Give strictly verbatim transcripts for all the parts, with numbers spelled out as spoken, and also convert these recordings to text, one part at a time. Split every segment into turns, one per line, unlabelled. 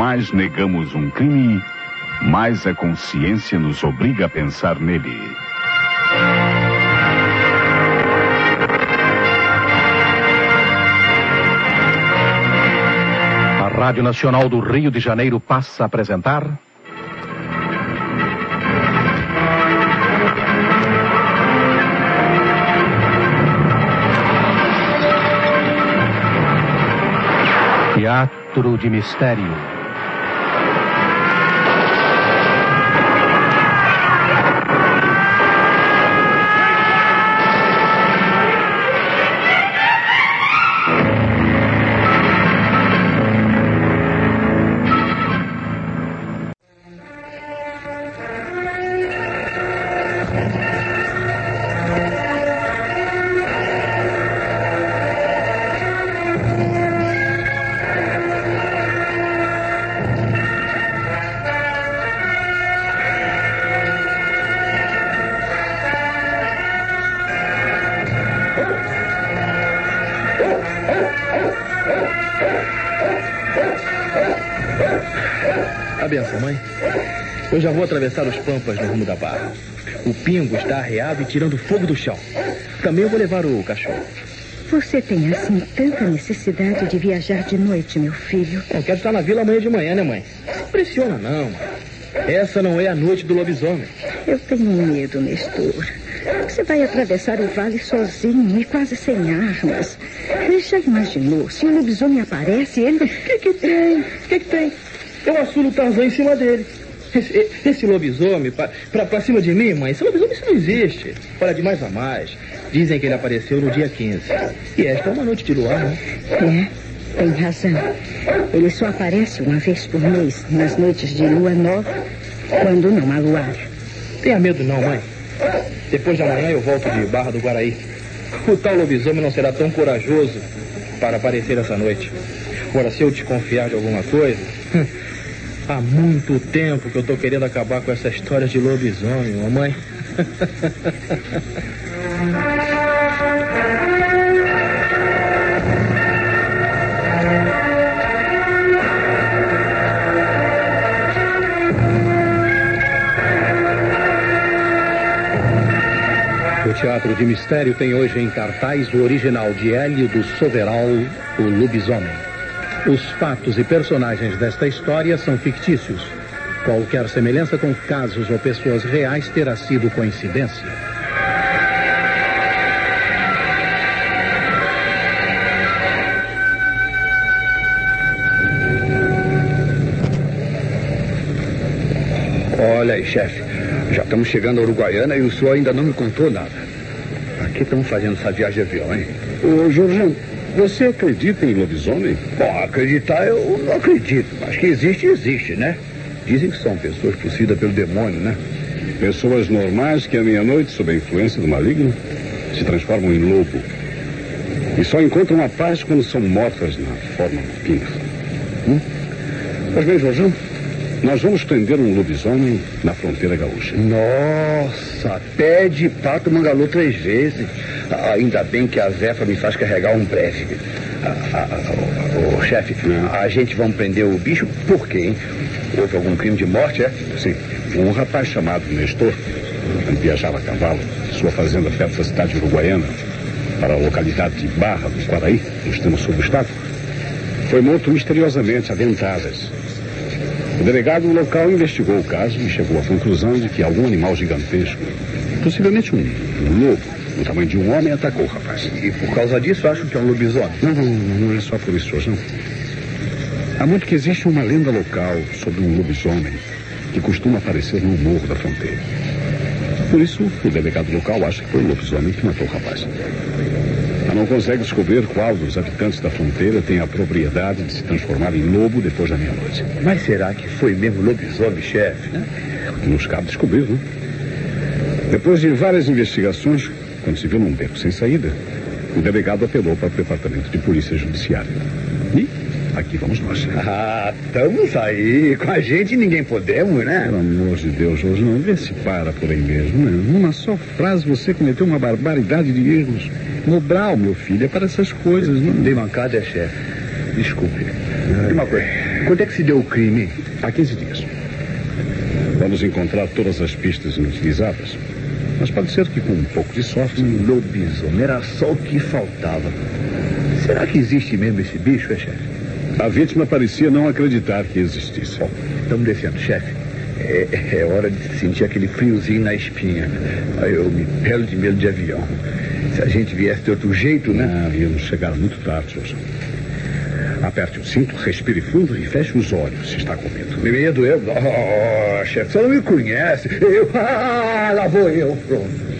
mais negamos um crime, mais a consciência nos obriga a pensar nele.
A Rádio Nacional do Rio de Janeiro passa a apresentar... Teatro de Mistério.
A benção, mãe. Eu já vou atravessar os pampas no rumo da barra. O pingo está arreado e tirando fogo do chão. Também eu vou levar o cachorro.
Você tem, assim, tanta necessidade de viajar de noite, meu filho?
Eu quero estar na vila amanhã de manhã, né, mãe? Não se pressiona, não, mãe. Essa não é a noite do lobisomem.
Eu tenho medo, Nestor. Você vai atravessar o vale sozinho e quase sem armas. Já imaginou? Se o lobisomem aparece, ele...
O que que tem? O que que tem? Eu assulo o Tarzan em cima dele. Esse, esse lobisomem, pra, pra, pra cima de mim, mãe, esse lobisomem isso não existe. Olha, de mais a mais. Dizem que ele apareceu no dia quinze. E esta é uma noite de luar, né?
É, tem razão. Ele só aparece uma vez por mês, nas noites de lua nova, quando não há luar.
Tenha medo não, mãe. Depois de amanhã eu volto de Barra do Guaraí. O tal lobisomem não será tão corajoso para aparecer essa noite. Agora, se eu desconfiar de alguma coisa... Há muito tempo que eu tô querendo acabar com essa história de lobisomem, mamãe.
O Teatro de Mistério tem hoje em cartaz o original de Hélio do Soveral, O Lobisomem. Os fatos e personagens desta história são fictícios. Qualquer semelhança com casos ou pessoas reais terá sido coincidência.
Olha aí, chefe. Já estamos chegando a Uruguaiana e o senhor ainda não me contou nada. Aqui estamos fazendo essa viagem de avião, hein?
Ô, Jorjão, você acredita em lobisomem?
Bom, acreditar eu não acredito, mas que existe, existe, né? Dizem que são pessoas possuídas pelo demônio, né?
Pessoas normais que à meia-noite, sob a influência do maligno, se transformam em lobo. E só encontram a paz quando são mortas na forma do pingo. Hum? Pois bem, Jorjão, nós vamos prender um lobisomem na fronteira gaúcha.
Nossa, pé de pato mangalou três vezes. Ah, ainda bem que a Zefa me faz carregar um breve. Ah, ah, ah, oh, chefe, a gente vai prender o bicho por quê, hein? Houve algum crime de morte, é?
Sim. Um rapaz chamado Nestor, que viajava a cavalo de sua fazenda perto da cidade de Uruguaiana para a localidade de Barra do Guaraí, no extremo sul do estado, foi morto misteriosamente a dentadas. O delegado local investigou o caso e chegou à conclusão de que algum animal gigantesco, possivelmente um, um lobo, do tamanho de um homem, atacou o rapaz.
E por causa disso acham que é um lobisomem?
Não, não, não é só por isso, não. Há muito que existe uma lenda local sobre um lobisomem que costuma aparecer no morro da fronteira. Por isso, o delegado local acha que foi o lobisomem que matou o rapaz. Mas não consegue descobrir qual dos habitantes da fronteira tem a propriedade de se transformar em lobo depois da meia-noite.
Mas será que foi mesmo lobisomem, chefe?
Nos cabe descobrir, não? Depois de várias investigações, quando se viu num beco sem saída, o delegado apelou para o departamento de polícia judiciária. E aqui vamos nós.
Ah, estamos aí. Com a gente ninguém podemos, né?
Pelo amor de Deus, Jorge, não vê se para por aí mesmo, né? Numa só frase você cometeu uma barbaridade de erros. Mobral, meu filho, é para essas coisas, não?
Dei mancada, é chefe. Desculpe.
E uma coisa,
Quando é que se deu o crime?
Há quinze dias. Vamos encontrar todas as pistas inutilizadas. Mas pode ser que com um pouco de sorte...
Um lobisomem, era só o que faltava. Será que existe mesmo esse bicho, é, chefe?
A vítima parecia não acreditar que existisse.
Bom, estamos descendo, chefe. É, é hora de sentir aquele friozinho na espinha. Aí eu me pelo de medo de avião. Se a gente viesse de outro jeito, né?
Não, íamos chegar muito tarde, Jorge. Aperte o cinto, respire fundo e feche os olhos, se está com medo.
Medo eu? Oh, chefe, você não me conhece. Eu... Ah, lá vou eu, pronto.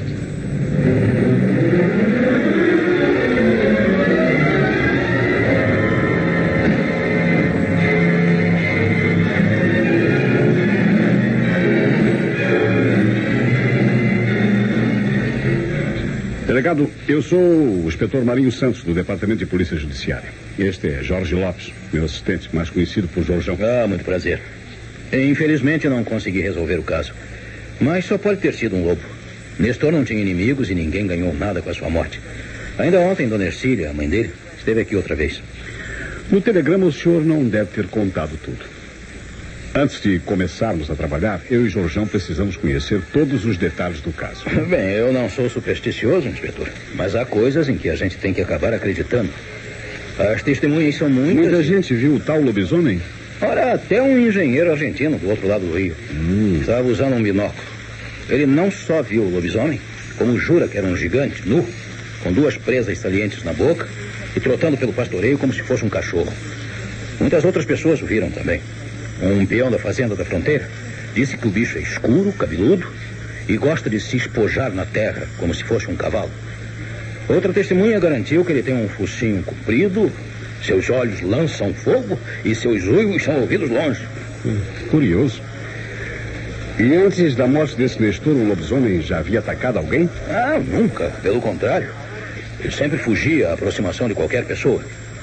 Delegado, eu sou o inspetor Marinho Santos, do Departamento de Polícia Judiciária. Este é Jorge Lopes, meu assistente, mais conhecido por Jorjão.
Ah, muito prazer. Infelizmente não consegui resolver o caso. Mas só pode ter sido um lobo. Nestor não tinha inimigos e ninguém ganhou nada com a sua morte. Ainda ontem, dona Ercília, a mãe dele, esteve aqui outra vez.
No telegrama o senhor não deve ter contado tudo. Antes de começarmos a trabalhar, eu e Jorjão precisamos conhecer todos os detalhes do caso.
Bem, eu não sou supersticioso, inspetor, mas há coisas em que a gente tem que acabar acreditando. As testemunhas são muitas.
Muita gente viu o tal lobisomem?
Ora, até um engenheiro argentino do outro lado do rio.
Hum.
Estava usando um binóculo. Ele não só viu o lobisomem, como jura que era um gigante, nu, com duas presas salientes na boca e trotando pelo pastoreio como se fosse um cachorro. Muitas outras pessoas o viram também. Um peão da fazenda da fronteira disse que o bicho é escuro, cabeludo e gosta de se espojar na terra, como se fosse um cavalo. Outra testemunha garantiu que ele tem um focinho comprido, seus olhos lançam fogo e seus uivos são ouvidos longe.
Hum, curioso. E antes da morte desse Nestor, o lobisomem já havia atacado alguém?
Ah, nunca. Pelo contrário. Ele sempre fugia à aproximação de qualquer pessoa.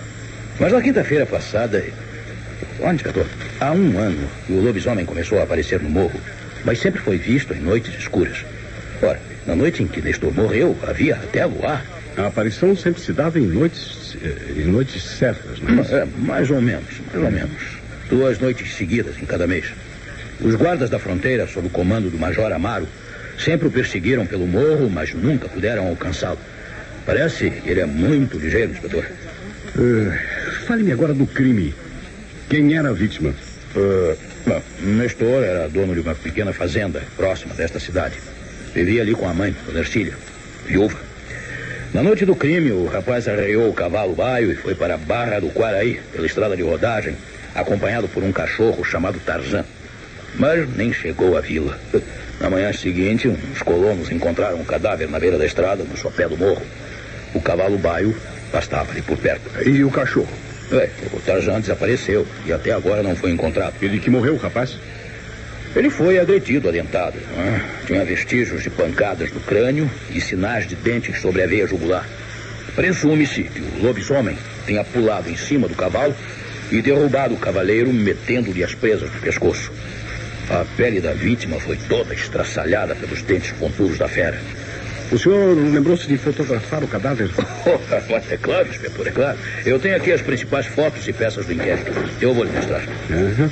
Mas na quinta-feira passada... Olha, inspetor, há um ano que o lobisomem começou a aparecer no morro, mas sempre foi visto em noites escuras. Ora, na noite em que Nestor morreu, havia até luar.
A aparição sempre se dava em noites, em noites certas, não é?
É, mais ou menos, mais ou menos. Duas noites seguidas em cada mês. Os guardas da fronteira, sob o comando do Major Amaro, sempre o perseguiram pelo morro, mas nunca puderam alcançá-lo. Parece que ele é muito ligeiro, inspetor.
Uh, Fale-me agora do crime. Quem era a vítima?
Uh, bom, Nestor era dono de uma pequena fazenda próxima desta cidade. Vivia ali com a mãe, dona Ercília, viúva. Na noite do crime, o rapaz arreou o cavalo baio e foi para a Barra do Quaraí, pela estrada de rodagem, acompanhado por um cachorro chamado Tarzan. Mas nem chegou à vila. Na manhã seguinte, uns colonos encontraram um cadáver na beira da estrada, no sopé do morro. O cavalo baio pastava ali por perto.
E o cachorro?
É, o Tarzan desapareceu e até agora não foi encontrado.
Ele que morreu, rapaz?
Ele foi agredido, adentado. Né? Tinha vestígios de pancadas no crânio e sinais de dentes sobre a veia jugular. Presume-se que o lobisomem tenha pulado em cima do cavalo e derrubado o cavaleiro, metendo-lhe as presas no pescoço. A pele da vítima foi toda estraçalhada pelos dentes pontudos da fera.
O senhor lembrou-se de fotografar o cadáver?
Oh, mas é claro, inspetor, é claro. Eu tenho aqui as principais fotos e peças do inquérito. Eu vou lhe mostrar.
Uhum.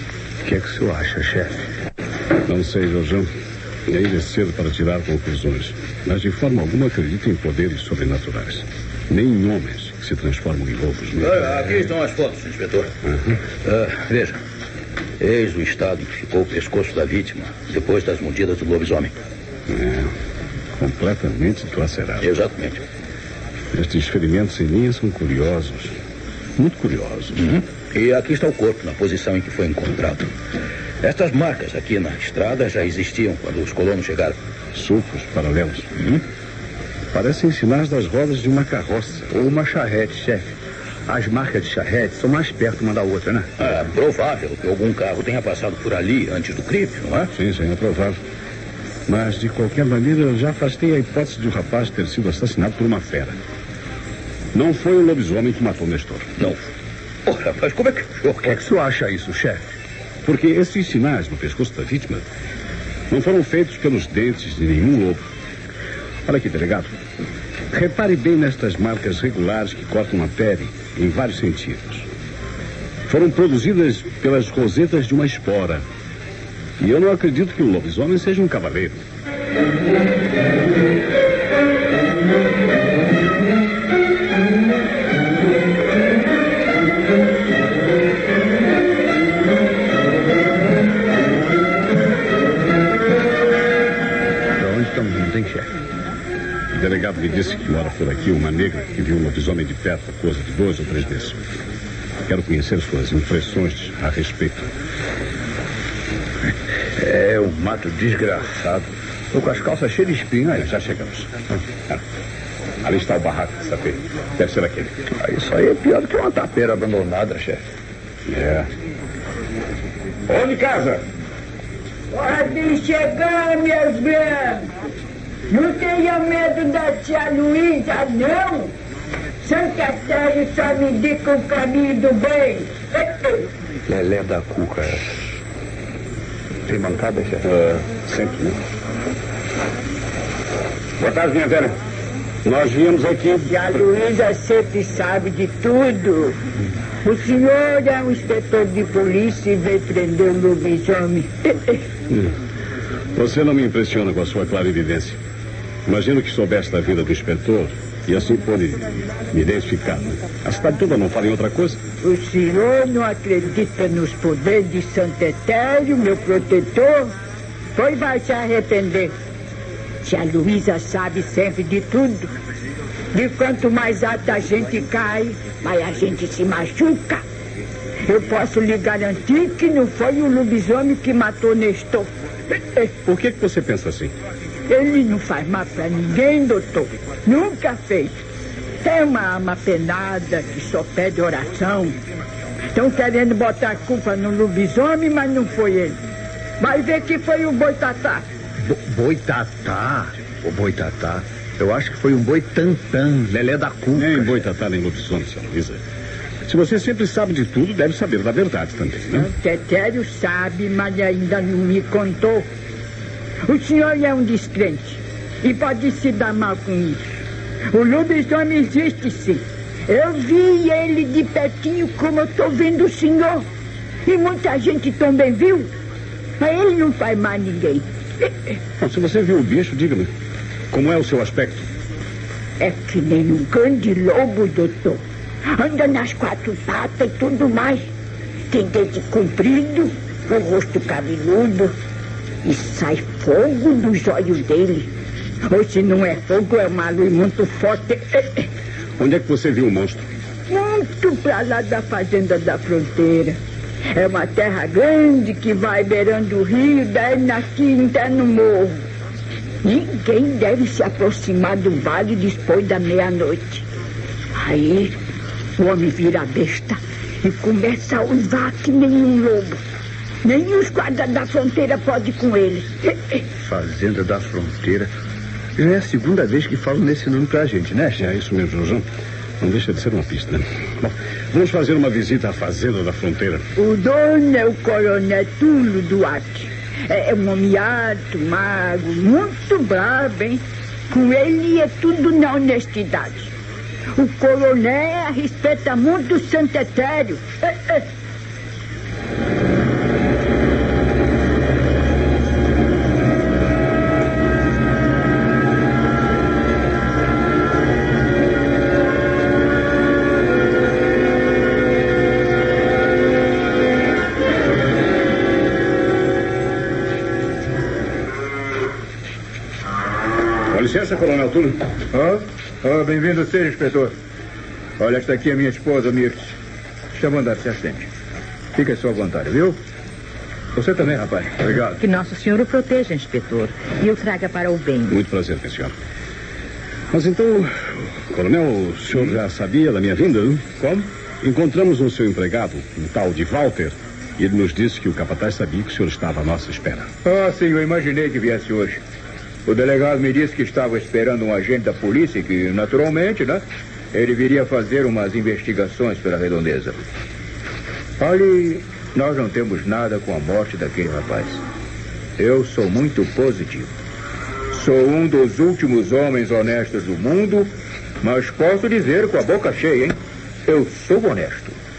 O que é que o senhor acha, chefe?
Não sei, Jorjão. Ainda é cedo para tirar conclusões. Mas de forma alguma acredito em poderes sobrenaturais. Nem em homens que se transformam em lobos. Né?
Ah, aqui estão as fotos, inspetor.
Uhum.
Ah, veja. Eis o estado em que ficou o pescoço da vítima depois das mordidas do lobisomem.
É. Completamente dilacerado.
Exatamente.
Estes ferimentos em linha são curiosos. Muito curiosos.
Uhum. E aqui está o corpo, na posição em que foi encontrado. Estas marcas aqui na estrada já existiam quando os colonos chegaram.
Sulcos paralelos.
Uhum.
Parecem sinais das rodas de uma carroça.
Ou uma charrete, chefe. As marcas de charrete são mais perto uma da outra, né?
É provável que algum carro tenha passado por ali antes do crime, não é?
Sim, sim, é provável. Mas, de qualquer maneira, eu já afastei a hipótese de o rapaz ter sido assassinado por uma fera. Não foi o lobisomem que matou Nestor.
Não. Oh, rapaz, como é que...
O que é que o senhor acha isso, chefe?
Porque esses sinais no pescoço da vítima não foram feitos pelos dentes de nenhum lobo. Olha aqui, delegado. Repare bem nestas marcas regulares que cortam a pele em vários sentidos. foram produzidas pelas rosetas de uma espora. E eu não acredito que o lobisomem seja um cavaleiro. O delegado me disse que mora por aqui uma negra que viu um lobisomem de perto, coisa de dois ou três vezes. Quero conhecer suas impressões a respeito.
É um mato desgraçado. Tô com as calças cheias de espinho aí.
Já chegamos. Ah, ali está o barraco de sapê. Deve ser aquele.
Ah, isso aí é pior do que uma tapeira abandonada, chefe.
É. Onde casa?
Pode chegar, meus bens. Não tenha medo da tia Luísa, não. Santa Terra só me indica o caminho do bem.
Lelé da cuca essa. Tem mancada, chefe?
Uh, sempre, né? Boa tarde, minha velha. Nós viemos aqui...
Tia Luísa sempre sabe de tudo. O senhor é um inspetor de polícia e veio prender o lobisomem.
Você não me impressiona com a sua clarividência. Imagino que soubesse da vida do inspetor e assim pôde me identificar. A cidade toda não fala em outra coisa?
O senhor não acredita nos poderes de Santo Etério, meu protetor? Pois vai se arrepender. Tia Luísa sabe sempre de tudo. De quanto mais alto a gente cai, mais a gente se machuca. Eu posso lhe garantir que não foi o lobisomem que matou Nestor.
Por que que você pensa assim?
Ele não faz mal pra ninguém, doutor. Nunca fez. Tem uma alma penada que só pede oração. Estão querendo botar a culpa no lobisomem, mas não foi ele. Vai ver que foi o Boitatá.
Bo Boitatá? O Boitatá? Eu acho que foi um Boitantã, Lelé da cuca.
Nem Boitatá, nem lobisomem, senhora Luísa. Se você sempre sabe de tudo, deve saber da verdade também, né?
O Tetério sabe, mas ainda não me contou. O senhor é um descrente e pode se dar mal com isso. O lobisomem existe, sim. Eu vi ele de pertinho como eu estou vendo o senhor. E muita gente também viu. Mas ele não faz mal a ninguém.
Bom, se você viu o bicho, diga-me, como é o seu aspecto?
É que nem um grande lobo, doutor. Anda nas quatro patas e tudo mais. Tem dente comprido, o rosto cabeludo. E sai fogo dos olhos dele. Ou se não é fogo, é uma luz muito forte.
Onde é que você viu o monstro?
Muito pra lá da fazenda da fronteira. É uma terra grande que vai beirando o rio, daí aqui até no morro. Ninguém deve se aproximar do vale depois da meia-noite. Aí o homem vira besta e começa a uivar que nem um lobo. Nem os guardas da fronteira podem com ele.
Fazenda da Fronteira. Já é a segunda vez que falam nesse nome pra gente, né, chefe?
É isso mesmo, João. Não deixa de ser uma pista. Bom, vamos fazer uma visita à Fazenda da Fronteira.
O dono é o coronel Túlio Duarte. É um homem alto, magro, muito bravo, hein? Com ele é tudo na honestidade. O coronel respeita muito o Santo Etério.
Licença, Coronel Túlio.
Oh, oh, bem-vindo seja, inspetor. Olha, esta aqui é minha esposa, Mirtes. Está mandado ser assistente. Fique à sua vontade, viu? Você também, rapaz. Obrigado.
Que Nosso Senhor o proteja, inspetor, e o traga para o bem.
Muito prazer, minha senhora. Mas então, Coronel, o senhor já sabia da minha vinda? Hein?
Como?
Encontramos o seu empregado, um tal de Walter, e ele nos disse que o capataz sabia que o senhor estava à nossa espera.
Ah, sim, eu imaginei que viesse hoje. O delegado me disse que estava esperando um agente da polícia e que, naturalmente, né, ele viria fazer umas investigações pela redondeza. Olhe, nós não temos nada com a morte daquele rapaz. Eu sou muito positivo. Sou um dos últimos homens honestos do mundo, mas posso dizer com a boca cheia, hein? Eu sou honesto.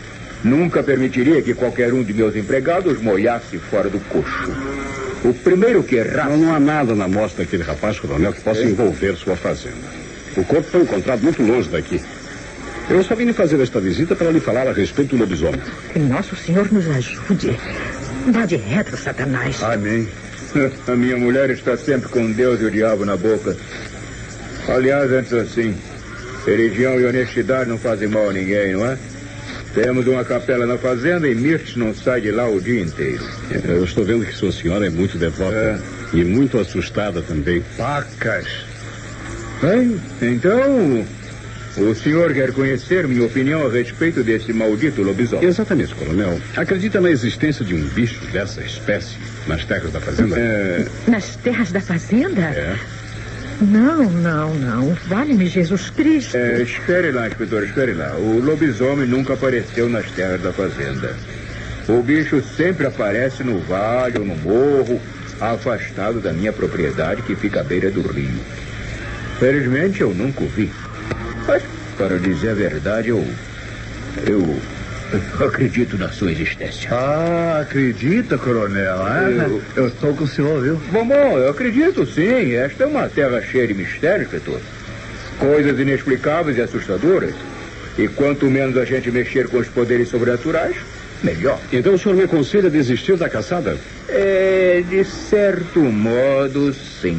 Nunca permitiria que qualquer um de meus empregados molhasse fora do coxo. O primeiro que errar...
Não, não há nada na amostra daquele rapaz, coronel, que possa é. envolver sua fazenda. O corpo foi encontrado muito longe daqui. Eu só vim fazer esta visita para lhe falar a respeito do lobisomem.
Que nosso Senhor nos ajude. Vá de retro, Satanás.
Amém. A minha mulher está sempre com Deus e o diabo na boca. Aliás, antes assim, religião e honestidade não fazem mal a ninguém, não é? Temos uma capela na fazenda e Mirtz não sai de lá o dia inteiro. Eu estou vendo que sua senhora é muito devota. É. E muito assustada também. Pacas. Bem, então, o senhor quer conhecer minha opinião a respeito desse maldito lobisomem?
Exatamente, coronel. Acredita na existência de um bicho dessa espécie nas terras da fazenda?
É... Nas terras da fazenda?
É.
Não, não, não. Vale-me Jesus Cristo.
É, espere lá, inspetor, espere lá. O lobisomem nunca apareceu nas terras da fazenda. O bicho sempre aparece no vale ou no morro, afastado da minha propriedade, que fica à beira do rio. Felizmente, eu nunca o vi. Mas, para dizer a verdade, eu... Eu... Eu acredito na sua existência.
Ah, acredita, coronel? Ah, eu... eu estou com o senhor, viu?
Bom, bom, eu acredito sim. Esta é uma terra cheia de mistérios, inspetor. Coisas inexplicáveis e assustadoras. E quanto menos a gente mexer com os poderes sobrenaturais, melhor.
Então o senhor me aconselha a desistir da caçada?
É, de certo modo, sim.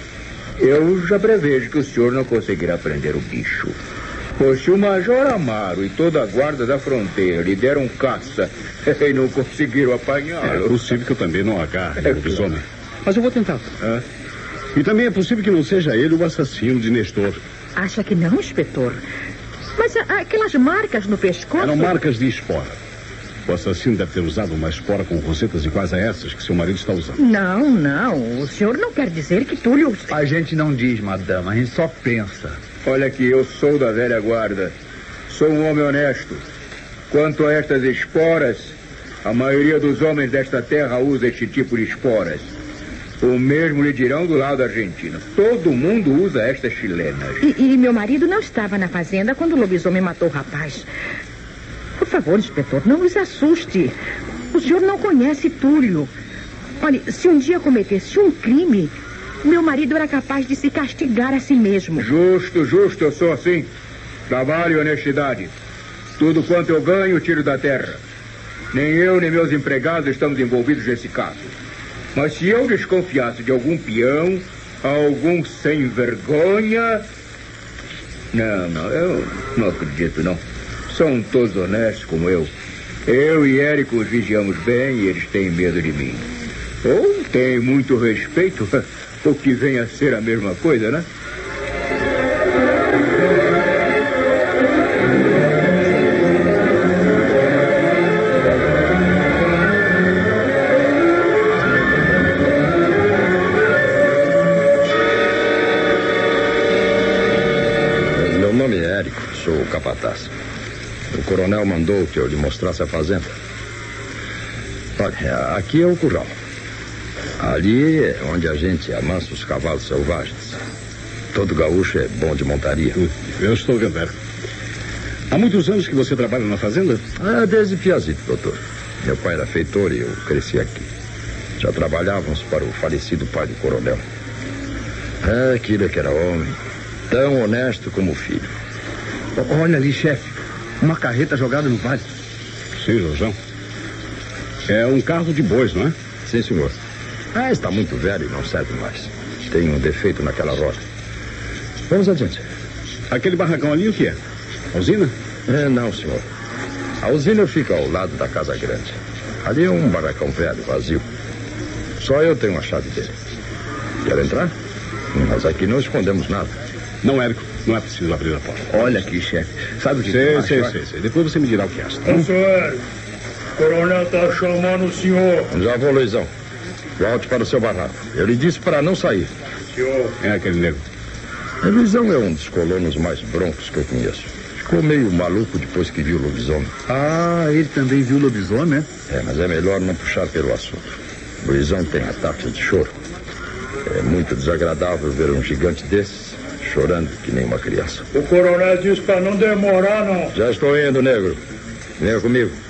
Eu já prevejo que o senhor não conseguirá prender o bicho. Pois se o Major Amaro e toda a guarda da fronteira lhe deram caça e não conseguiram apanhá-lo...
É possível que eu também não agarre o lobisomem. Mas eu vou tentar. Hã? E também é possível que não seja ele o assassino de Nestor.
Acha que não, inspetor? Mas a, aquelas marcas no pescoço...
Eram marcas de espora. O assassino deve ter usado uma espora com rosetas iguais a essas que seu marido está usando.
Não, não. O senhor não quer dizer que Túlio...
A gente não diz, madama. A gente só pensa.
Olha aqui, eu sou da velha guarda. Sou um homem honesto. Quanto a estas esporas, a maioria dos homens desta terra usa este tipo de esporas. O mesmo lhe dirão do lado argentino. Todo mundo usa estas chilenas.
E, e meu marido não estava na fazenda quando o lobisomem matou o rapaz. Por favor, inspetor, não nos assuste. O senhor não conhece Túlio. Olha, se um dia cometesse um crime... Meu marido era capaz de se castigar a si mesmo.
Justo, justo, eu sou assim. Trabalho e honestidade. Tudo quanto eu ganho, tiro da terra. Nem eu, nem meus empregados estamos envolvidos nesse caso. Mas se eu desconfiasse de algum peão, algum sem vergonha... Não, não, eu não acredito, não. São todos honestos como eu. Eu e Érico os vigiamos bem e eles têm medo de mim. Ou têm muito respeito... O que vem a ser a mesma coisa, né?
Meu nome é Érico, sou o capataz. O coronel mandou que eu lhe mostrasse a fazenda. Olha, aqui é o curral. Ali é onde a gente amansa os cavalos selvagens. Todo gaúcho é bom de montaria.
Eu estou vendo, Érico. Há muitos anos que você trabalha na fazenda?
Ah, desde piazito, doutor. Meu pai era feitor e eu cresci aqui. Já trabalhávamos para o falecido pai do coronel. Ah, aquilo é que era homem. Tão honesto como o filho.
Olha ali, chefe. Uma carreta jogada no vale.
Sim, Jorjão. É um carro de bois, não é?
Sim, senhor. Ah, está muito velho e não serve mais. Tem um defeito naquela roda. Vamos adiante.
Aquele barracão ali, o que é? A usina?
É, não, senhor. A usina fica ao lado da casa grande. Ali é um barracão velho, vazio. Só eu tenho a chave dele. Quer entrar? Nós aqui não escondemos nada.
Não, Érico. Não é preciso abrir a porta.
Olha aqui, chefe. Sabe o que
sei, sei, sei, sei. Depois você me dirá o que acha.
Ô, senhor, o coronel está chamando o senhor.
Já vou, Luizão. Volte para o seu barraco. Eu lhe disse para não sair.
Senhor.
É aquele negro.
A Luizão é um dos colonos mais broncos que eu conheço. Ficou meio maluco depois que viu o lobisomem.
Ah, ele também viu o lobisomem, né?
É, mas é melhor não puxar pelo assunto. Luizão tem ataques de choro. É muito desagradável ver um gigante desses chorando que nem uma criança.
O coronel disse para não demorar, não.
Já estou indo, negro. Venha comigo.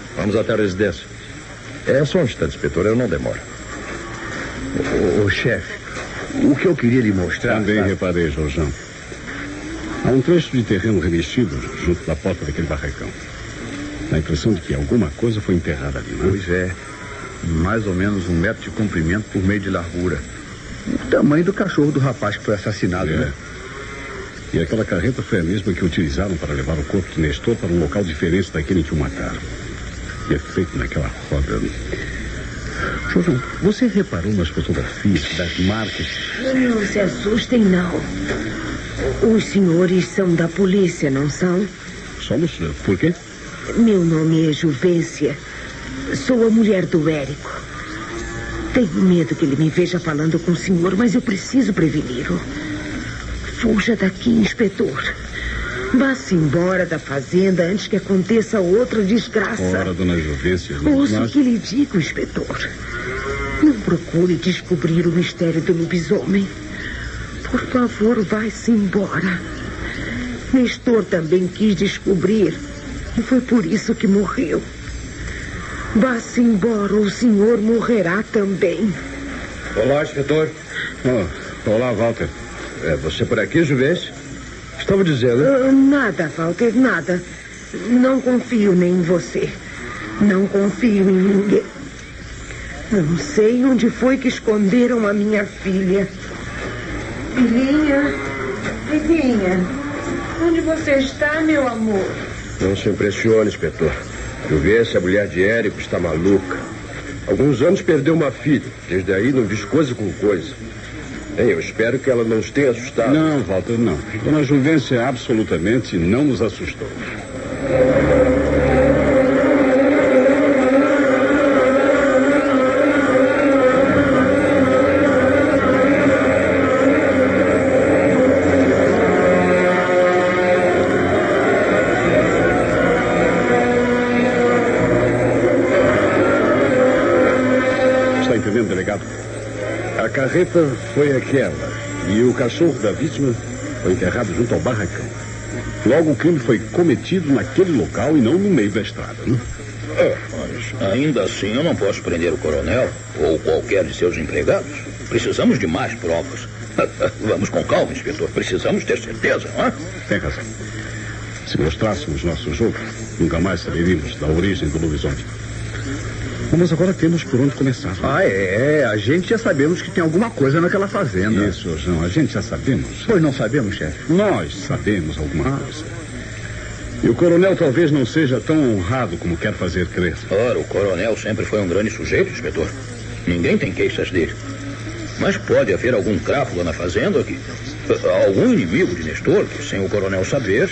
Vamos até a residência. É só um instante, inspetor, eu não demoro.
Ô, ô chefe, o que eu queria lhe mostrar...
Também
sabe?
reparei, Jorjão. Há um trecho de terreno revestido junto da porta daquele barracão. Dá a impressão de que alguma coisa foi enterrada ali, não é?
Pois é. Mais ou menos um metro de comprimento por meio de largura. O tamanho do cachorro do rapaz que foi assassinado,
É.
né?
E aquela carreta foi a mesma que utilizaram para levar o corpo de Nestor para um local diferente daquele em que o mataram. E é feito naquela roda. Jorjão, você reparou nas fotografias das marcas?
Não se assustem, não. Os senhores são da polícia, não são?
Somos? Por quê?
Meu nome é Juvência. Sou a mulher do Érico. Tenho medo que ele me veja falando com o senhor, mas eu preciso preveni-lo. Fuja daqui, inspetor. Vá-se embora da fazenda antes que aconteça outra desgraça.
Ora, dona Juvência...
Ouça
nós...
o que lhe digo, inspetor. Não procure descobrir o mistério do lobisomem. Por favor, vá-se embora. Nestor também quis descobrir. E foi por isso que morreu. Vá-se embora, ou o senhor morrerá também.
Olá, inspetor.
Oh, olá, Walter.
É você por aqui, Juvência? Estava dizendo...
Uh, nada, Walter, nada. Não confio nem em você. Não confio em ninguém. Não sei onde foi que esconderam a minha filha. Filhinha, filhinha, onde você está, meu amor?
Não se impressione, inspetor. Juvência, a mulher de Érico, está maluca. Alguns anos perdeu uma filha. Desde aí não diz coisa com coisa. Bem, eu espero que ela não os tenha assustado.
Não, Walter, não. Dona Juvência absolutamente não nos assustou. Está entendendo, delegado? A carreta foi aquela e o cachorro da vítima foi enterrado junto ao barracão. Logo, o crime foi cometido naquele local e não no meio da estrada, né?
É, mas ainda assim eu não posso prender o coronel ou qualquer de seus empregados. Precisamos de mais provas. Vamos com calma, inspetor. Precisamos ter certeza, não é?
Tem razão. Se mostrássemos nosso jogo, nunca mais saberíamos da origem do lobisomem. Mas agora temos por onde começar.
Ah, é. A gente já sabemos que tem alguma coisa naquela fazenda.
Isso, João. A gente já sabemos.
Pois não sabemos, chefe?
Nós sabemos alguma coisa. E o coronel talvez não seja tão honrado como quer fazer crer.
Ora, o coronel sempre foi um grande sujeito, inspetor. Ninguém tem queixas dele. Mas pode haver algum crápula na fazenda que... Algum inimigo de Nestor que, sem o coronel saber...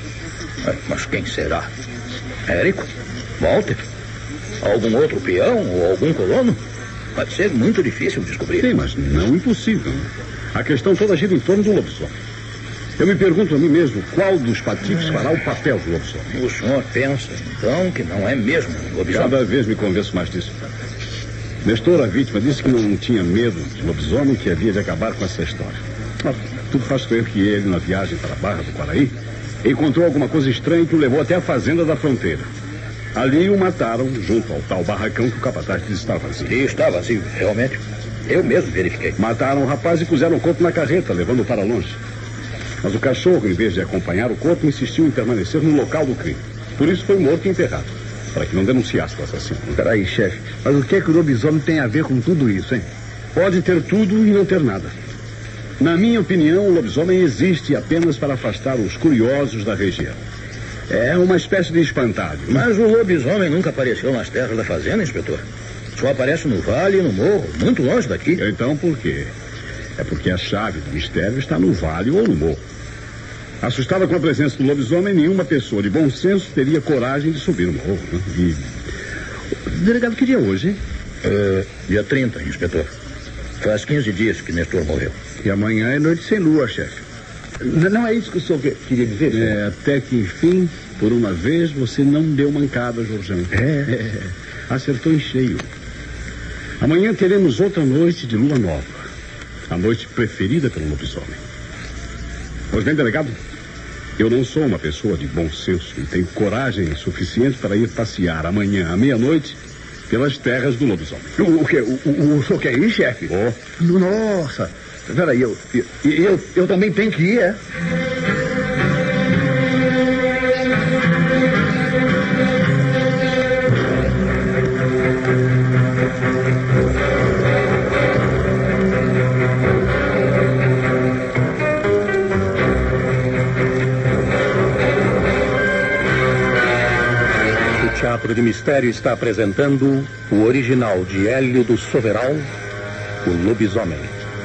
Mas quem será? Érico? Walter? Algum outro peão ou algum colono? Vai ser muito difícil descobrir.
Sim, mas não impossível. A questão toda gira em torno do lobisomem. Eu me pergunto a mim mesmo qual dos patifes fará o papel do lobisomem.
O senhor pensa, então, que não é mesmo um lobisomem?
Cada vez me convenço mais disso. Nestor, a vítima, disse que não tinha medo de lobisomem, que havia de acabar com essa história. Mas tudo faz crer que ele, na viagem para a Barra do Quaraí, encontrou alguma coisa estranha que o levou até a fazenda da fronteira. Ali o mataram junto ao tal barracão que o capataz disse estar vazio.
E está vazio, realmente. Eu mesmo verifiquei.
Mataram o rapaz e puseram o corpo na carreta, levando-o para longe. Mas o cachorro, em vez de acompanhar o corpo, insistiu em permanecer no local do crime. Por isso foi morto e enterrado, para que não denunciasse o assassino.
Peraí, chefe, mas o que é que o lobisomem tem a ver com tudo isso, hein?
Pode ter tudo e não ter nada. Na minha opinião, o lobisomem existe apenas para afastar os curiosos da região. É uma espécie de espantalho.
Mas o lobisomem nunca apareceu nas terras da fazenda, inspetor. Só aparece no vale e no morro, muito longe daqui.
Então por quê? É porque a chave do mistério está no vale ou no morro. Assustada com a presença do lobisomem, nenhuma pessoa de bom senso teria coragem de subir no morro. Né? E... Delegado, que dia é hoje, hein?
É, dia trinta, inspetor. Faz quinze dias que Nestor morreu.
E amanhã é noite sem lua, chefe. Não é isso que o senhor queria dizer, senhor?
É, até que, enfim, por uma vez, você não deu mancada, Jorjão.
É?
é? Acertou em cheio. Amanhã teremos outra noite de lua nova. A noite preferida pelo lobisomem. Pois bem, delegado, Eu não sou uma pessoa de bom senso e tenho coragem suficiente para ir passear amanhã à meia-noite pelas terras do lobisomem.
O, o que? O, o, o senhor quer ir, chefe?
Oh.
Nossa, peraí, eu, eu, eu, eu também tenho que ir, é?
O Teatro de Mistério está apresentando o original de Hélio do Soveral, O Lobisomem.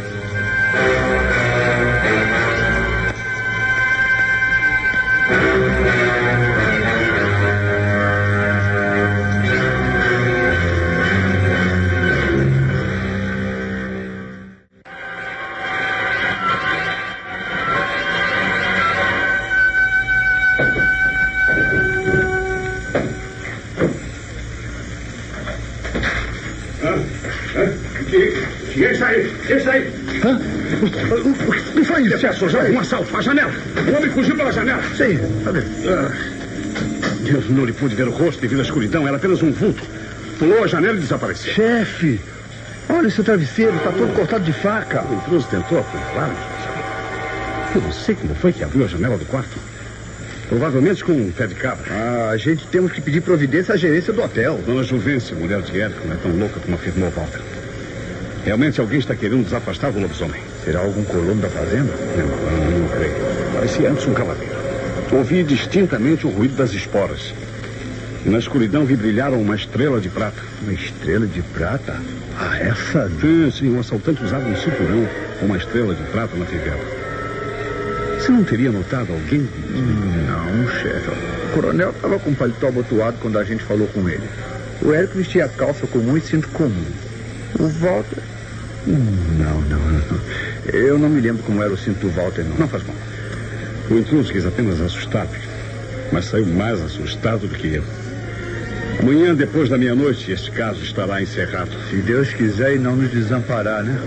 Esse aí, esse aí.
Hã? O que foi isso?
Excesso, já, um assalto, a janela. O homem fugiu pela janela.
Sim, cadê?
Ah, Deus, não lhe pude ver o rosto devido à escuridão, era apenas um vulto. Pulou a janela e desapareceu.
Chefe, olha esse travesseiro, está todo cortado de faca.
O intruso tentou, claro. Eu não sei como foi que abriu a janela do quarto. Provavelmente com um pé de cabra.
Ah, a gente temos que pedir providência à gerência do hotel.
Dona Juvência, mulher de Érico, não é tão louca como afirmou Walter. Realmente alguém está querendo nos afastar do lobisomem.
Será algum colono da fazenda?
Não, não, não creio. Parecia antes um cavaleiro. Ouvi distintamente o ruído das esporas. E na escuridão vi brilhar uma estrela de prata.
Uma estrela de prata? Ah, essa...
Sim, sim, um assaltante usava um cinturão com uma estrela de prata na fivela. Você não teria notado alguém?
Hum, não, chefe. O coronel estava com o paletó abotoado quando a gente falou com ele. O Érico vestia calça comum e cinto comum. O Walter... Hum, não, não, não. Eu não me lembro como era o cinto do Walter, não.
Não faz mal. O intruso quis apenas assustar-me, mas saiu mais assustado do que eu. Amanhã, depois da meia-noite, este caso estará encerrado.
Se Deus quiser e não nos desamparar, né?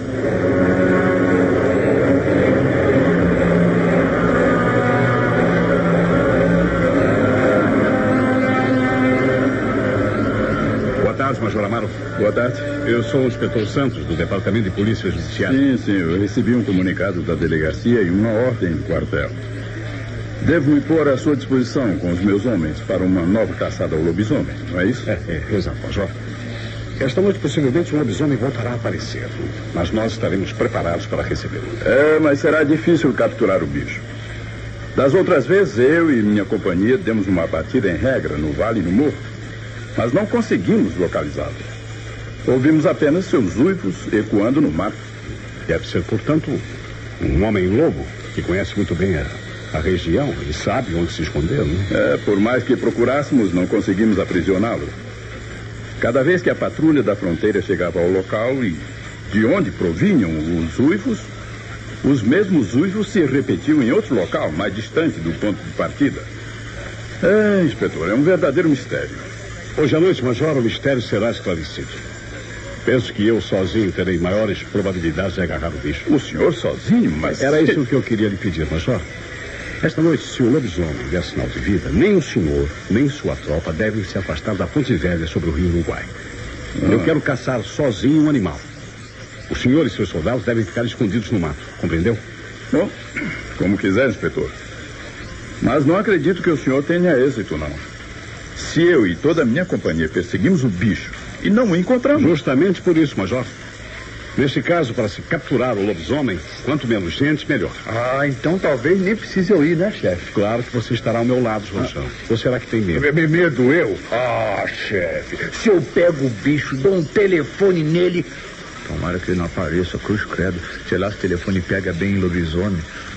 Major Amaro.
Boa tarde.
Eu sou o inspetor Santos, do Departamento de Polícia Judiciária.
Sim, sim, eu recebi um comunicado da delegacia e uma ordem do quartel. Devo me pôr à sua disposição com os meus homens para uma nova caçada ao lobisomem, não é isso?
É, é, exato, Major. Esta noite, possivelmente, um lobisomem voltará a aparecer, mas nós estaremos preparados para recebê-lo.
É, mas será difícil capturar o bicho. Das outras vezes, eu e minha companhia demos uma batida em regra no vale e no morro, mas não conseguimos localizá-lo. Ouvimos apenas seus uivos ecoando no mar.
Deve ser, portanto, um homem-lobo que conhece muito bem a, a região e sabe onde se esconder, né?
É, por mais que procurássemos, não conseguimos aprisioná-lo. Cada vez que a patrulha da fronteira chegava ao local e de onde provinham os uivos, os mesmos uivos se repetiam em outro local, mais distante do ponto de partida. É, inspetor, é um verdadeiro mistério.
Hoje à noite, Major, o mistério será esclarecido. Penso que eu sozinho terei maiores probabilidades de agarrar o bicho.
O senhor sozinho? Mas...
Era isso que eu queria lhe pedir, Major. Esta noite, se o lobisomem der sinal de vida, nem o senhor, nem sua tropa devem se afastar da Ponte Velha sobre o rio Uruguai. Ah. Eu quero caçar sozinho um animal. O senhor e seus soldados devem ficar escondidos no mato, compreendeu?
Bom, como quiser, inspetor. Mas não acredito que o senhor tenha êxito, não. Se eu e toda a minha companhia perseguimos o bicho e não o encontramos...
Justamente por isso, Major. Neste caso, para se capturar o lobisomem, quanto menos gente, melhor.
Ah, então talvez nem precise eu ir, né, chefe?
Claro que você estará ao meu lado, João. Ah. Ou será que tem medo?
Medo eu? Ah, chefe, se eu pego o bicho, dou um telefone nele... Tomara que ele não apareça, cruz credo. Sei lá se o telefone pega bem em lobisomem.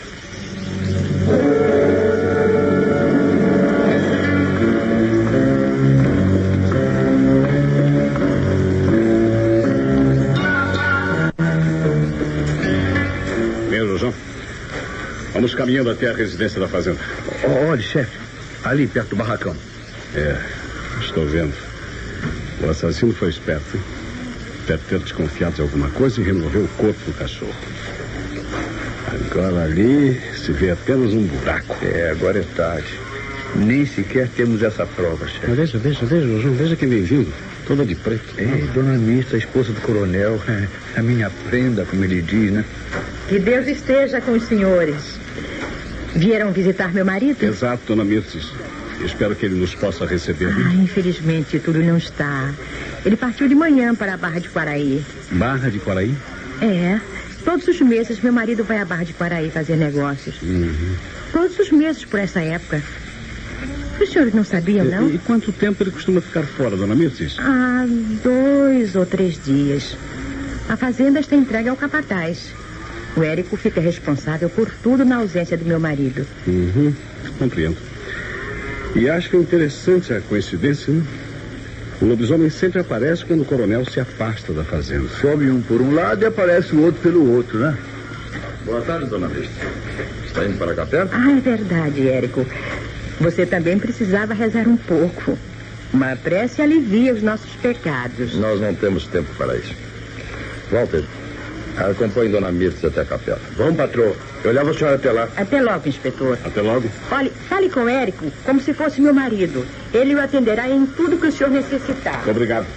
Vamos caminhando até a residência da fazenda.
Olha, chefe, ali perto do barracão.
É, estou vendo. O assassino foi esperto, hein? Deve ter desconfiado de alguma coisa e removeu o corpo do cachorro. Agora ali se vê apenas um buraco.
É, agora é tarde. Nem sequer temos essa prova, chefe.
Mas veja, veja, veja, João, veja quem vem vindo. Toda de preto.
É, dona Mirta, a esposa do coronel. A minha prenda, como ele diz, né?
Que Deus esteja com os senhores. Vieram visitar meu marido?
Exato, dona Mirta. Espero que ele nos possa receber.
Ah, infelizmente, Túlio não está. Ele partiu de manhã para a Barra de Quaraí.
Barra de Quaraí?
É. Todos os meses meu marido vai à Barra de Quaraí fazer negócios.
Uhum.
Todos os meses por essa época. Os senhores não sabiam, não?
E, e quanto tempo ele costuma ficar fora, dona Mirtes?
Ah, dois ou três dias. A fazenda está entregue ao capataz. O Érico fica responsável por tudo na ausência do meu marido.
Uhum, compreendo. E acho que é interessante a coincidência, né? O lobisomem sempre aparece quando o coronel se afasta da fazenda.
Sobe um por um lado e aparece o outro pelo outro, né?
Boa tarde, dona Mirtes. Está indo para cá perto?
Ah, é verdade, Érico. Você também precisava rezar um pouco. Uma prece alivia os nossos pecados.
Nós não temos tempo para isso. Walter, acompanhe dona Mirtes até a capela.
Vamos, patrão. Eu levo a senhora até lá.
Até logo, inspetor.
Até logo.
Olhe, fale com o Érico como se fosse meu marido. Ele o atenderá em tudo que o senhor necessitar.
Obrigado.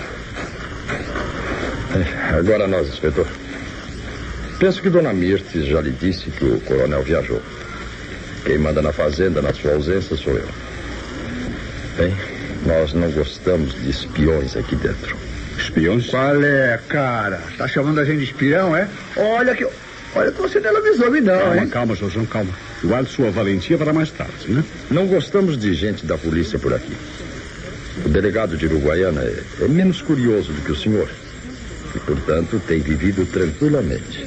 Agora nós, inspetor. Penso que dona Mirtes já lhe disse que o coronel viajou. Quem manda na fazenda, na sua ausência, sou eu. Bem, nós não gostamos de espiões aqui dentro.
Espiões?
Qual é, cara? Tá chamando a gente de espião, é? Olha que... Olha que você não é lobisomem, não,
calma,
hein?
Calma, Jorjão, calma. Guarde sua valentia para mais tarde, né?
Não gostamos de gente da polícia por aqui. O delegado de Uruguaiana é, é menos curioso do que o senhor. E, portanto, tem vivido tranquilamente.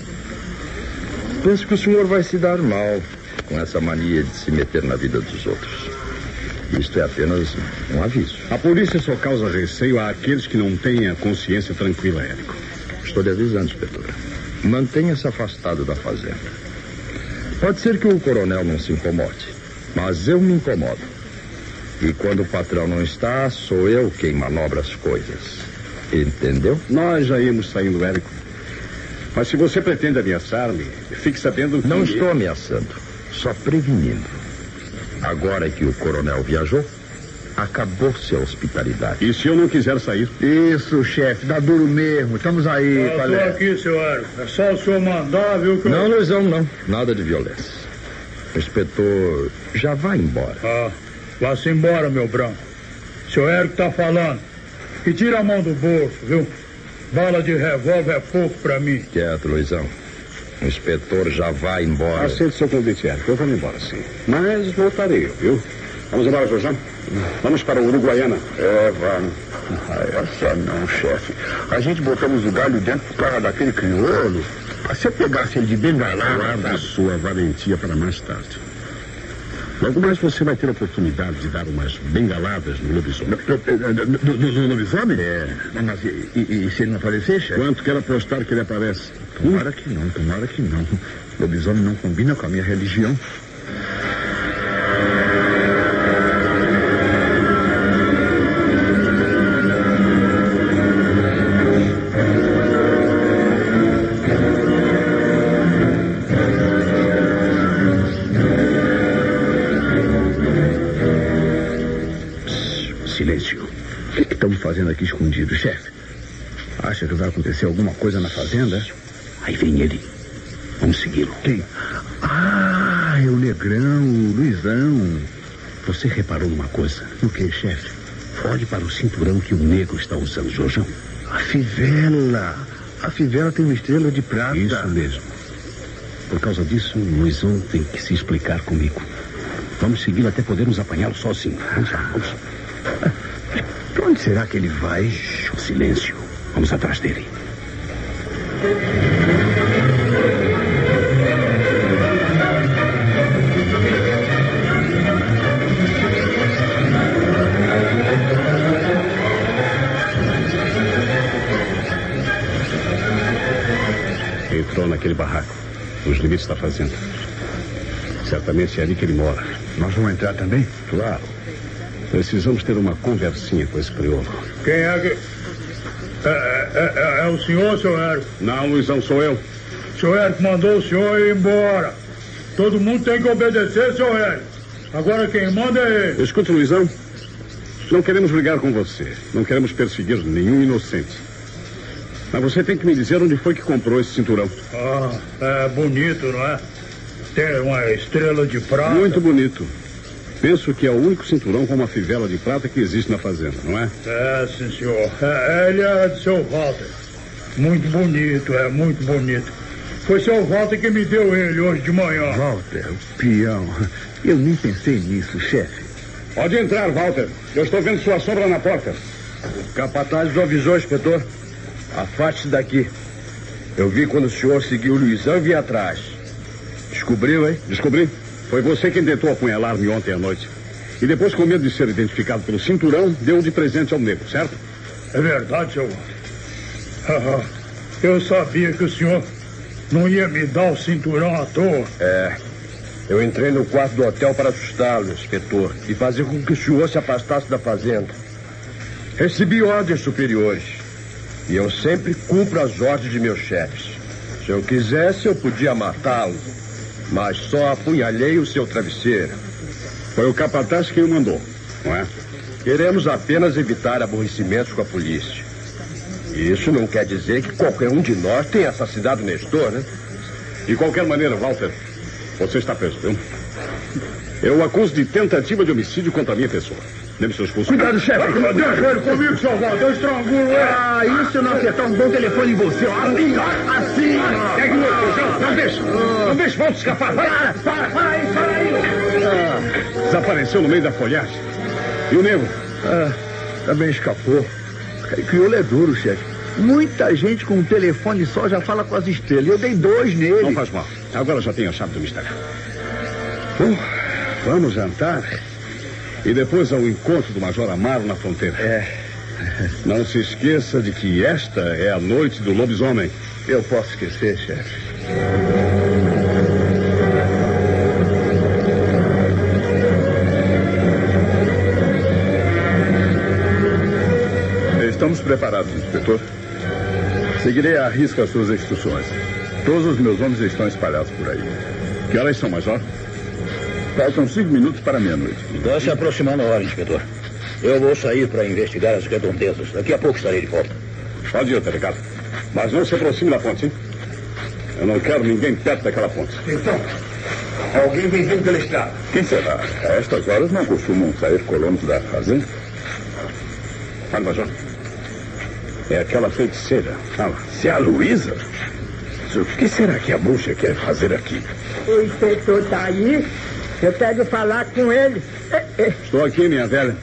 Penso que o senhor vai se dar mal com essa mania de se meter na vida dos outros. Isto é apenas um aviso.
A polícia só causa receio àqueles que não têm a consciência tranquila, Érico.
Estou lhe avisando, inspetor. Mantenha-se afastado da fazenda. Pode ser que o coronel não se incomode, mas eu me incomodo. E quando o patrão não está, sou eu quem manobra as coisas. Entendeu?
Nós já íamos saindo, Érico. Mas se você pretende ameaçar-me, fique sabendo que...
Não estou ameaçando, só prevenindo. Agora que o coronel viajou, acabou-se a hospitalidade.
E se eu não quiser sair?
Isso, chefe, dá duro mesmo. Estamos aí,
Eu estou aqui, senhor Érico. É só o senhor mandar, viu? Que
não,
eu...
Luizão, não. Nada de violência. O inspetor já vai embora.
Ah, vá-se embora, meu branco. O senhor Érico está falando. E tira a mão do bolso, viu? Bala de revólver é pouco para mim.
Quieto, Luizão. O inspetor já vai embora.
Aceito seu convite, Érico. Eu vou embora, sim. Mas voltarei, viu? Vamos embora, Jorjão? Vamos para o Uruguaiana.
É, vamos. Ah, essa não, chefe. A gente botamos o galho dentro por causa daquele crioulo. Se eu pegasse ele de bengalada...
Guarde sua valentia para mais tarde. Logo mais você vai ter a oportunidade de dar umas bengaladas no lobisomem.
No, no, no lobisomem?
É.
Mas e, e, e se ele não aparecer, chefe?
Quanto quer apostar que ele aparece?
Tomara que não, tomara que não. Lobisomem não combina com a minha religião. Silêncio. O que estamos fazendo aqui escondido, chefe? Acha que vai acontecer alguma coisa na fazenda?
Aí vem ele. Vamos segui-lo.
Quem? Ah, é o Negrão, o Luizão.
Você reparou numa coisa?
O que, chefe?
Olhe para o cinturão que o negro está usando, Jorjão.
A fivela. A fivela tem uma estrela de prata.
Isso mesmo. Por causa disso, o Luizão tem que se explicar comigo. Vamos segui-lo até podermos apanhá-lo sozinho. Vamos lá, vamos.
Para onde será que ele vai?
Silêncio. Vamos atrás dele. Entrou naquele barraco, nos limites da fazenda. Certamente é ali que ele mora.
Nós vamos entrar também?
Claro. Precisamos ter uma conversinha com esse crioulo.
Quem é que... É, é, é, é o senhor, senhor Érico?
Não, Luizão, sou eu.
senhor Hélio mandou o senhor ir embora. Todo mundo tem que obedecer, senhor Hélio. Agora quem manda é ele.
Escute, Luizão. Não queremos brigar com você. Não queremos perseguir nenhum inocente. Mas você tem que me dizer onde foi que comprou esse cinturão.
Ah, é bonito, não é? Tem uma estrela de prata.
Muito bonito. Penso que é o único cinturão com uma fivela de prata que existe na fazenda, não é?
É, sim, senhor. É, ele é do seu Walter. Muito bonito, é muito bonito. Foi seu Walter que me deu ele hoje de manhã.
Walter, o peão. Eu nem pensei nisso, chefe.
Pode entrar, Walter. Eu estou vendo sua sombra na porta.
O capataz do avisou, inspetor. Afaste-se daqui. Eu vi quando o senhor seguiu o Luizão e vim atrás. Descobriu, hein?
Descobri. Foi você quem tentou apunhalar-me ontem à noite. E depois, com medo de ser identificado pelo cinturão, deu de presente ao negro, certo?
É verdade, seu Walter. Eu sabia que o senhor não ia me dar o cinturão à toa.
É. Eu entrei no quarto do hotel para assustá-lo, inspetor, e fazer com que o senhor se afastasse da fazenda. Recebi ordens superiores. E eu sempre cumpro as ordens de meus chefes. Se eu quisesse, eu podia matá-lo. Mas só apunhalei o seu travesseiro.
Foi o capataz quem o mandou, não é?
Queremos apenas evitar aborrecimentos com a polícia. E isso não quer dizer que qualquer um de nós tenha assassinado o Nestor, né?
De qualquer maneira, Walter, você está preso, viu? Eu o acuso de tentativa de homicídio contra a minha pessoa. Dê-me seus pulsos.
Cuidado, chefe.
Deixa ele comigo, seu Walter. Eu estrangulo ele.
Ah, isso eu não acertar um bom telefone em você. Assim, ó. Assim, ó.
Pegue o meu, não deixe. Não deixe, volta escapar. Vai.
Para, para, para aí, para aí.
Ah, desapareceu no meio da folhagem. E o negro?
Ah, também escapou. O crioulo é duro, chefe. Muita gente com um telefone só já fala com as estrelas. Eu dei dois nele.
Não faz mal. Agora já tenho a chave do mistério. Bom, vamos jantar. E depois ao encontro do Major Amaro na fronteira.
É.
Não se esqueça de que esta é a noite do lobisomem.
Eu posso esquecer, chefe.
Estamos preparados, inspetor. Seguirei à risca as suas instruções. Todos os meus homens estão espalhados por aí.
Que horas são, Major?
Faltam cinco minutos para meia-noite.
Está se aproximando a hora, inspetor. Eu vou sair para investigar as redondezas. Daqui a pouco estarei de volta.
Pode ir, delegado. Mas não se aproxime da ponte, hein? Eu não quero ninguém perto daquela ponte.
Então, alguém vem vindo pela estrada.
Quem será? A estas horas não costumam sair colonos da fazenda?
Fala, Major. É aquela feiticeira. Fala.
Se é a Luísa? O que será que a bruxa quer fazer aqui?
O inspetor está aí. Eu quero falar com ele.
Estou aqui, minha velha.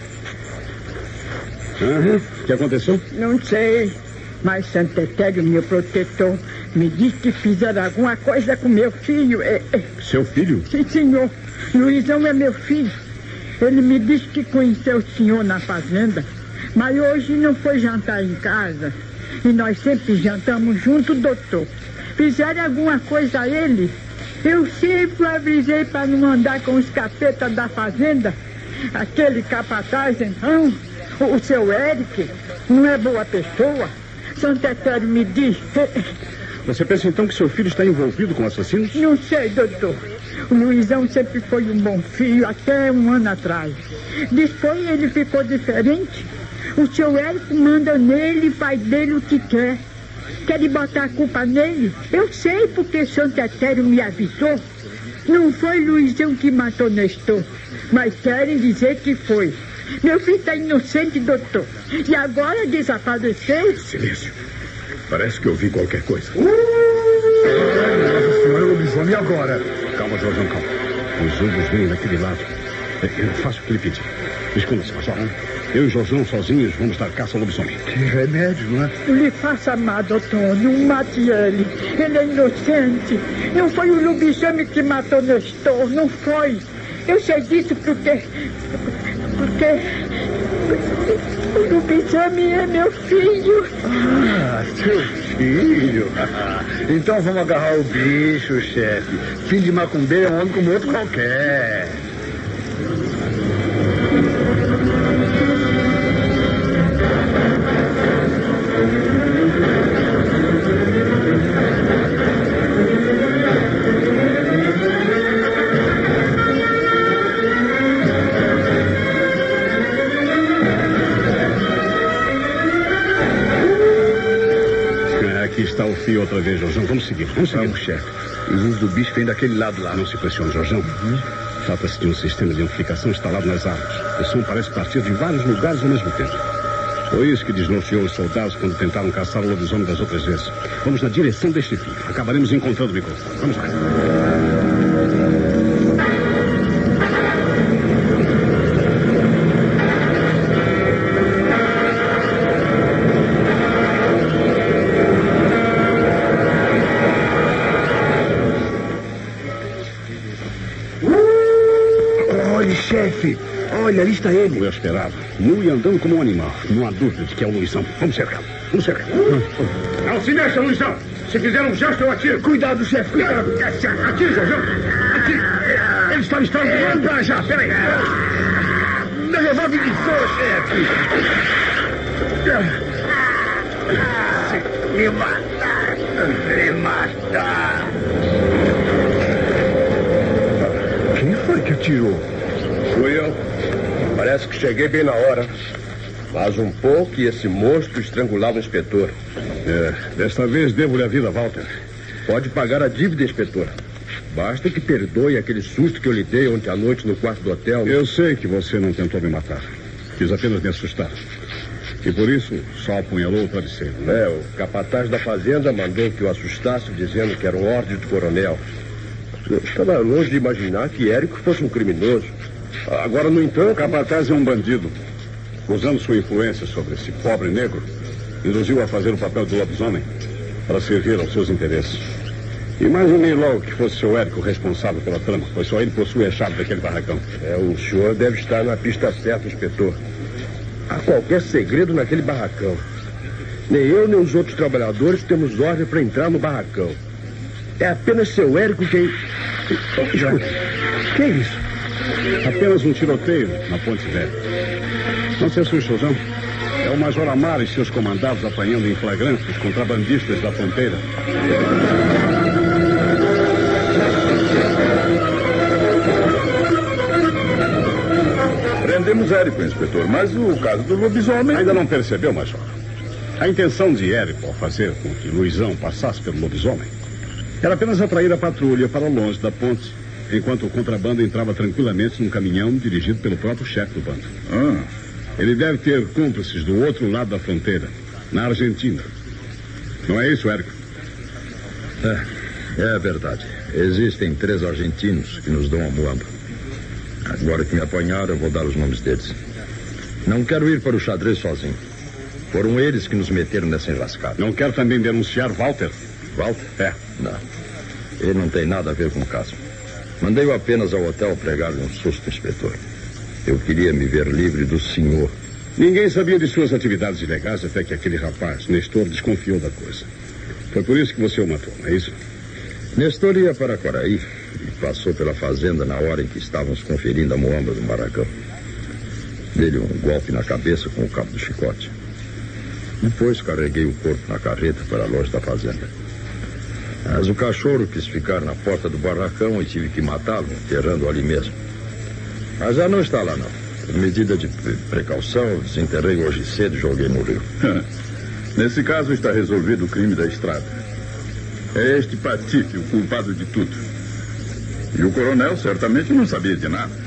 Uhum. O que aconteceu?
Não sei, mas Santo Etério, meu protetor, me disse que fizeram alguma coisa com meu filho.
Seu filho?
Sim, senhor. Luizão é meu filho. Ele me disse que conheceu o senhor na fazenda, mas hoje não foi jantar em casa. E nós sempre jantamos juntos, doutor. Fizeram alguma coisa a ele? Eu sempre avisei para não andar com os capetas da fazenda. Aquele capataz, então, o, o seu Eric, não é boa pessoa. Santo Etério me disse.
Você pensa então que seu filho está envolvido com assassinos?
Não sei, doutor. O Luizão sempre foi um bom filho, até um ano atrás. Depois ele ficou diferente. O seu Érico manda nele e faz dele o que quer. Querem botar a culpa nele? Eu sei porque Santo Etério me avisou. Não foi Luizão que matou Nestor, mas querem dizer que foi. Meu filho está inocente, doutor. E agora desapareceu.
Silêncio. Parece que ouvi qualquer coisa.
Uh! Nossa senhora, lobisomem, e agora?
Calma, Jorjão, calma. Os ogros vêm daquele lado. Eu faço o que ele pediu. Esconda-se, Major. Eu e Jorjão sozinhos vamos dar caça ao lobisomem.
Que remédio, não é?
Lhe faça mal, doutor. Não mate ele. Ele é inocente. Não foi o lobisomem que matou Nestor. Não foi. Eu sei disso porque... Porque... O lobisomem é meu filho.
Ah, seu filho. Então vamos agarrar o bicho, chefe. Filho de macumbeiro é um homem como outro qualquer.
outra vez, Jorjão. Vamos seguir, vamos seguir.
Vamos, chefe. Os usos do bicho vêm daquele lado lá.
Não se pressione, Jorjão. Uhum. Trata-se de um sistema de amplificação instalado nas árvores. O som parece partir de vários lugares ao mesmo tempo. Foi isso que desnorteou os soldados quando tentaram caçar o lobisomem das outras vezes. Vamos na direção deste fio. Acabaremos encontrando o microfone. Vamos lá.
Olha, chefe. Olha, ali está ele.
Eu esperava. Nu e andando como um animal. Não há dúvida de que é o Luizão. Vamos cercá-lo. Vamos cercá-lo. Não se mexa, Luizão. Se fizer um gesto, eu atiro.
Cuidado, chefe. Cuidado.
Atire, Jorjão. Atire. Ele está estrangulando para já. Peraí.
Não resolve de só, chefe. Me matar. Me matar. Quem foi que atirou?
Fui eu. Parece que cheguei bem na hora. Mais um pouco e esse monstro estrangulava o inspetor.
É, desta vez devo-lhe a vida, Walter.
Pode pagar a dívida, inspetor. Basta que perdoe aquele susto que eu lhe dei ontem à noite no quarto do hotel.
Eu sei que você não tentou me matar. Quis apenas me assustar. E por isso só apunhalou o travesseiro.
É, o capataz da fazenda mandou que eu assustasse dizendo que era um ordem do coronel. Eu estava longe de imaginar que Érico fosse um criminoso. Agora, no entanto...
O capataz é um bandido. Usando sua influência sobre esse pobre negro, induziu a fazer o papel de lobisomem para servir aos seus interesses. Imaginei logo que fosse seu Érico responsável pela trama, pois só ele possui a chave daquele barracão.
É, o senhor deve estar na pista certa, inspetor. Há qualquer segredo naquele barracão. Nem eu, nem os outros trabalhadores temos ordem para entrar no barracão. É apenas seu Érico quem...
Escuta, que é isso? Apenas um tiroteio na Ponte Velha. Não se assuste, Jorjão. É o Major Amaro e seus comandados apanhando em flagrante os contrabandistas da fronteira.
Prendemos Érico, inspetor, mas o caso do lobisomem...
Ainda não percebeu, Major? A intenção de Érico ao fazer com que Luizão passasse pelo lobisomem era apenas atrair a patrulha para longe da ponte, enquanto o contrabando entrava tranquilamente num caminhão dirigido pelo próprio chefe do bando.
Ah.
Ele deve ter cúmplices do outro lado da fronteira, na Argentina. Não é isso, Érico?
É, é verdade. Existem três argentinos que nos dão a muamba. Agora que me apanharam, eu vou dar os nomes deles. Não quero ir para o xadrez sozinho. Foram eles que nos meteram nessa enrascada.
Não quer também denunciar Walter?
Walter?
É.
Não. Ele não tem nada a ver com o caso. Mandei-o apenas ao hotel pregar-lhe um susto, inspetor. Eu queria me ver livre do senhor.
Ninguém sabia de suas atividades ilegais até que aquele rapaz, Nestor, desconfiou da coisa. Foi por isso que você o matou, não é isso?
Nestor ia para Quaraí e passou pela fazenda na hora em que estávamos conferindo a muamba do Maracão. Dei-lhe um golpe na cabeça com o cabo do chicote. Depois carreguei o corpo na carreta para longe da fazenda. Mas o cachorro quis ficar na porta do barracão e tive que matá-lo, enterrando-o ali mesmo. Mas já não está lá, não. Por medida de precaução, desenterrei hoje cedo e joguei no rio.
Nesse caso está resolvido o crime da estrada. É este Patife o culpado de tudo. E o coronel certamente não sabia de nada.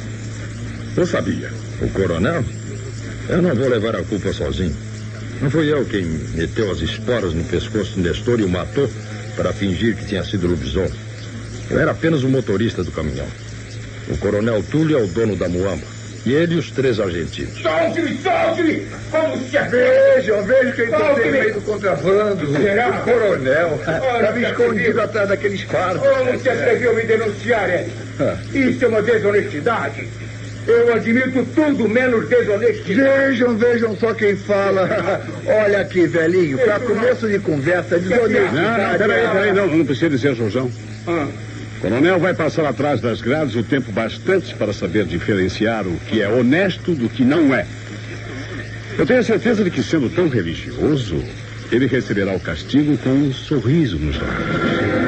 Eu sabia.
O coronel? Eu não vou levar a culpa sozinho. Não fui eu quem meteu as esporas no pescoço do Nestor e o matou para fingir que tinha sido lobisomem. Eu era apenas o motorista do caminhão. O coronel Túlio é o dono da muamba. E ele e os três argentinos.
Solte-me, solte-me! Como se
Vejam, vejam quem está no meio do contrabando.
Será?
O coronel. Estava escondido atrás daqueles fardos.
Como se atreveu a me denunciar, Érico? Isso é uma desonestidade. Eu admito tudo menos desonestidade.
Vejam, vejam só quem fala. Olha aqui, velhinho, para começo de conversa, desonestidade.
Não, não, peraí, peraí, não, não precisa dizer, Jorjão. Ah. O coronel vai passar atrás das grades o tempo bastante para saber diferenciar o que é honesto do que não é. Eu tenho certeza de que, sendo tão religioso, ele receberá o castigo com um sorriso nos lábios.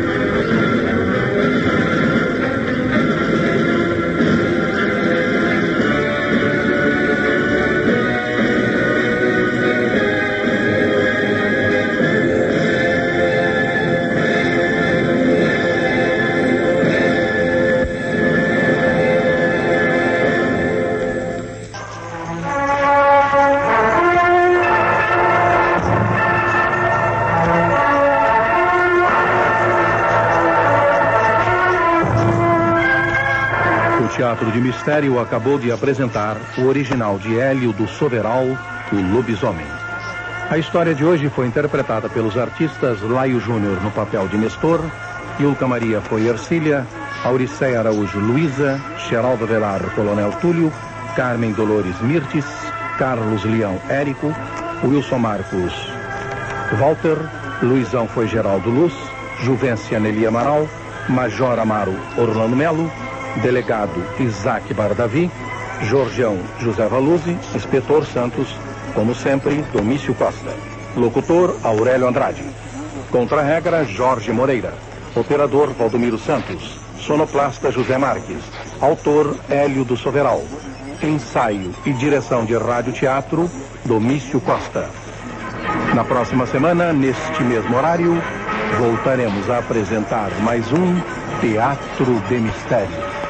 Teatro de Mistério acabou de apresentar o original de Hélio do Soveral, O Lobisomem. A história de hoje foi interpretada pelos artistas Laio Júnior no papel de Nestor, Yulka Maria foi Ercília, Auriceia Araújo Luísa, Geraldo Velar Coronel Túlio, Carmen Dolores Mirtes, Carlos Leão Érico, Wilson Marcos Walter, Luizão foi Geraldo Luz, Juvência Nelly Amaral, Major Amaro Orlando Melo, Delegado Isaac Bardavi, Jorgeão José Valuzzi, Inspetor Santos, como sempre, Domício Costa. Locutor Aurélio Andrade. Contra-regra Jorge Moreira. Operador Valdomiro Santos. Sonoplasta José Marques. Autor Hélio do Soveral. Ensaio e direção de rádio-teatro Domício Costa. Na próxima semana, neste mesmo horário, voltaremos a apresentar mais um Teatro de Mistério.